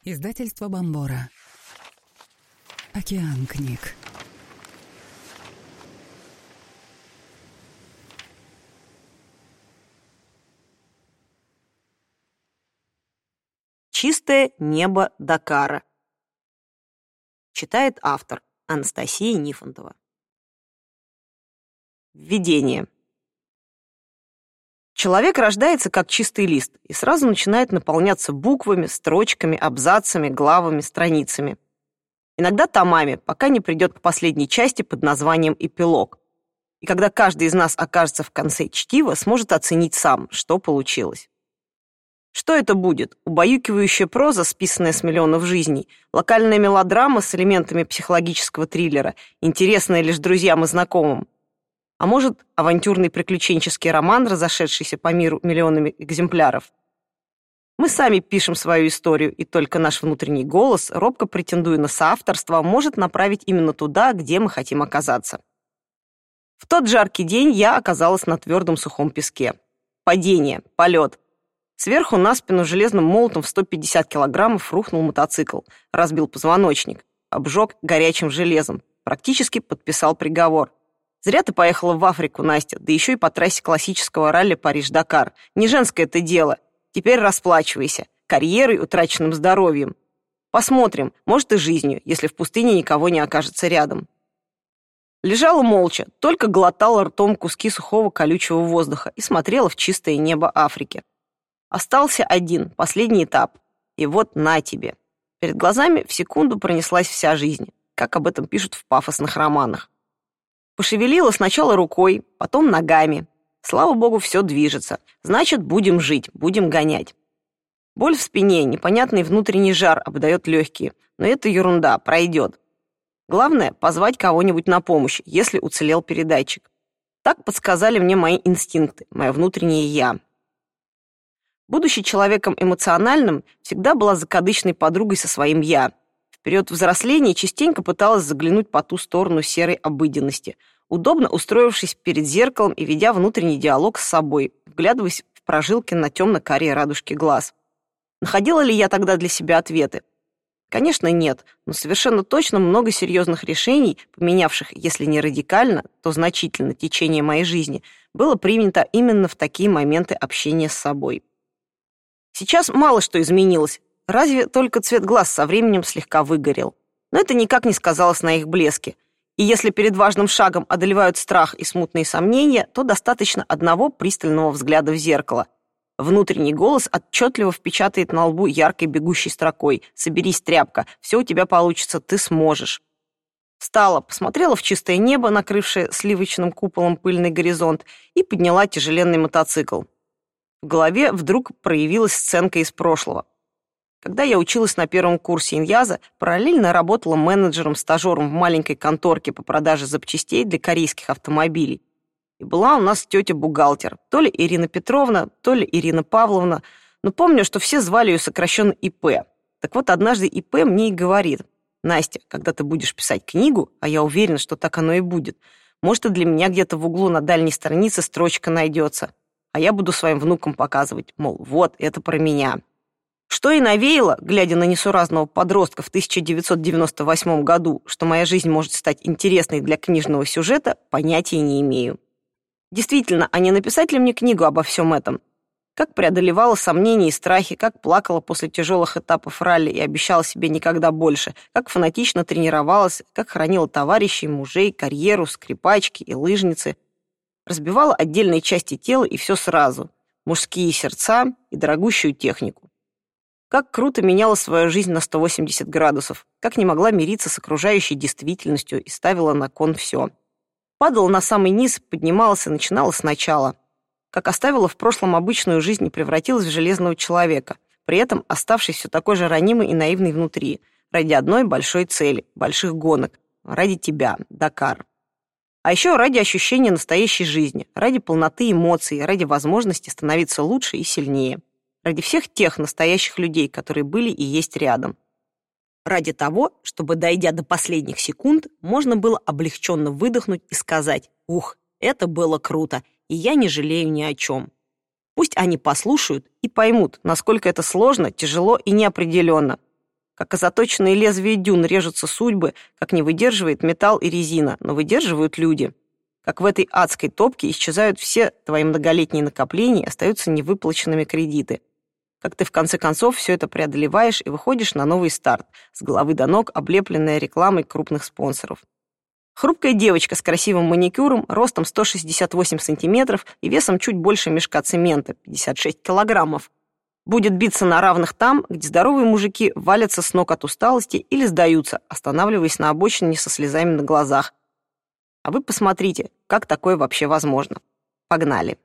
Издательство Бомбора. Океан книг. «Чистое небо Дакара». Читает автор Анастасия Нифонтова. Введение. Человек рождается как чистый лист и сразу начинает наполняться буквами, строчками, абзацами, главами, страницами. Иногда томами, пока не придет к последней части под названием «Эпилог». И когда каждый из нас окажется в конце чтива, сможет оценить сам, что получилось. Что это будет? Убаюкивающая проза, списанная с миллионов жизней, локальная мелодрама с элементами психологического триллера, интересная лишь друзьям и знакомым. А может, авантюрный приключенческий роман, разошедшийся по миру миллионами экземпляров? Мы сами пишем свою историю, и только наш внутренний голос, робко претендуя на соавторство, может направить именно туда, где мы хотим оказаться. В тот жаркий день я оказалась на твердом сухом песке. Падение, полет. Сверху на спину железным молотом в 150 килограммов рухнул мотоцикл, разбил позвоночник, обжег горячим железом, практически подписал приговор. Зря ты поехала в Африку, Настя, да еще и по трассе классического ралли Париж-Дакар. Не женское это дело. Теперь расплачивайся. Карьерой, утраченным здоровьем. Посмотрим, может и жизнью, если в пустыне никого не окажется рядом. Лежала молча, только глотала ртом куски сухого колючего воздуха и смотрела в чистое небо Африки. Остался один, последний этап. И вот на тебе. Перед глазами в секунду пронеслась вся жизнь, как об этом пишут в пафосных романах. Пошевелила сначала рукой, потом ногами. Слава богу, все движется. Значит, будем жить, будем гонять. Боль в спине, непонятный внутренний жар обдает легкие. Но это ерунда, пройдет. Главное, позвать кого-нибудь на помощь, если уцелел передатчик. Так подсказали мне мои инстинкты, мое внутреннее «я». Будучи человеком эмоциональным, всегда была закадычной подругой со своим «я». В период взросления частенько пыталась заглянуть по ту сторону серой обыденности, удобно устроившись перед зеркалом и ведя внутренний диалог с собой, вглядываясь в прожилки на темно-карие радужки глаз. Находила ли я тогда для себя ответы? Конечно, нет, но совершенно точно много серьезных решений, поменявших, если не радикально, то значительно течение моей жизни, было принято именно в такие моменты общения с собой. Сейчас мало что изменилось, разве только цвет глаз со временем слегка выгорел. Но это никак не сказалось на их блеске. И если перед важным шагом одолевают страх и смутные сомнения, то достаточно одного пристального взгляда в зеркало. Внутренний голос отчетливо впечатает на лбу яркой бегущей строкой: «Соберись, тряпка, все у тебя получится, ты сможешь». Встала, посмотрела в чистое небо, накрывшее сливочным куполом пыльный горизонт, и подняла тяжеленный мотоцикл. В голове вдруг проявилась сценка из прошлого. Когда я училась на первом курсе Иньяза, параллельно работала менеджером-стажером в маленькой конторке по продаже запчастей для корейских автомобилей. И была у нас тетя-бухгалтер, то ли Ирина Петровна, то ли Ирина Павловна, но помню, что все звали ее сокращенно ИП. Так вот, однажды ИП мне и говорит: «Настя, когда ты будешь писать книгу, а я уверена, что так оно и будет, может, и для меня где-то в углу на дальней странице строчка найдется, а я буду своим внукам показывать, мол, вот, это про меня». Что и навеяло, глядя на несуразного подростка в 1998 году, что моя жизнь может стать интересной для книжного сюжета, понятия не имею. Действительно, а не написать ли мне книгу обо всем этом? Как преодолевала сомнения и страхи, как плакала после тяжелых этапов ралли и обещала себе никогда больше, как фанатично тренировалась, как хранила товарищей, мужей, карьеру, скрипачки и лыжницы. Разбивала отдельные части тела и все сразу. Мужские сердца и дорогущую технику. Как круто меняла свою жизнь на 180 градусов, как не могла мириться с окружающей действительностью и ставила на кон все. Падала на самый низ, поднималась и начинала сначала. Как оставила в прошлом обычную жизнь и превратилась в железного человека, при этом оставшись все такой же ранимой и наивной внутри, ради одной большой цели, больших гонок, ради тебя, Дакар. А еще ради ощущения настоящей жизни, ради полноты эмоций, ради возможности становиться лучше и сильнее. Ради всех тех настоящих людей, которые были и есть рядом. Ради того, чтобы, дойдя до последних секунд, можно было облегченно выдохнуть и сказать: «Ух, это было круто, и я не жалею ни о чем». Пусть они послушают и поймут, насколько это сложно, тяжело и неопределенно. Как о заточенные лезвия дюн режутся судьбы, как не выдерживает металл и резина, но выдерживают люди. Как в этой адской топке исчезают все твои многолетние накопления, остаются невыплаченными кредиты. Как ты в конце концов все это преодолеваешь и выходишь на новый старт, с головы до ног облепленная рекламой крупных спонсоров. Хрупкая девочка с красивым маникюром, ростом 168 сантиметров и весом чуть больше мешка цемента, 56 килограммов. Будет биться на равных там, где здоровые мужики валятся с ног от усталости или сдаются, останавливаясь на обочине со слезами на глазах. А вы посмотрите, как такое вообще возможно. Погнали.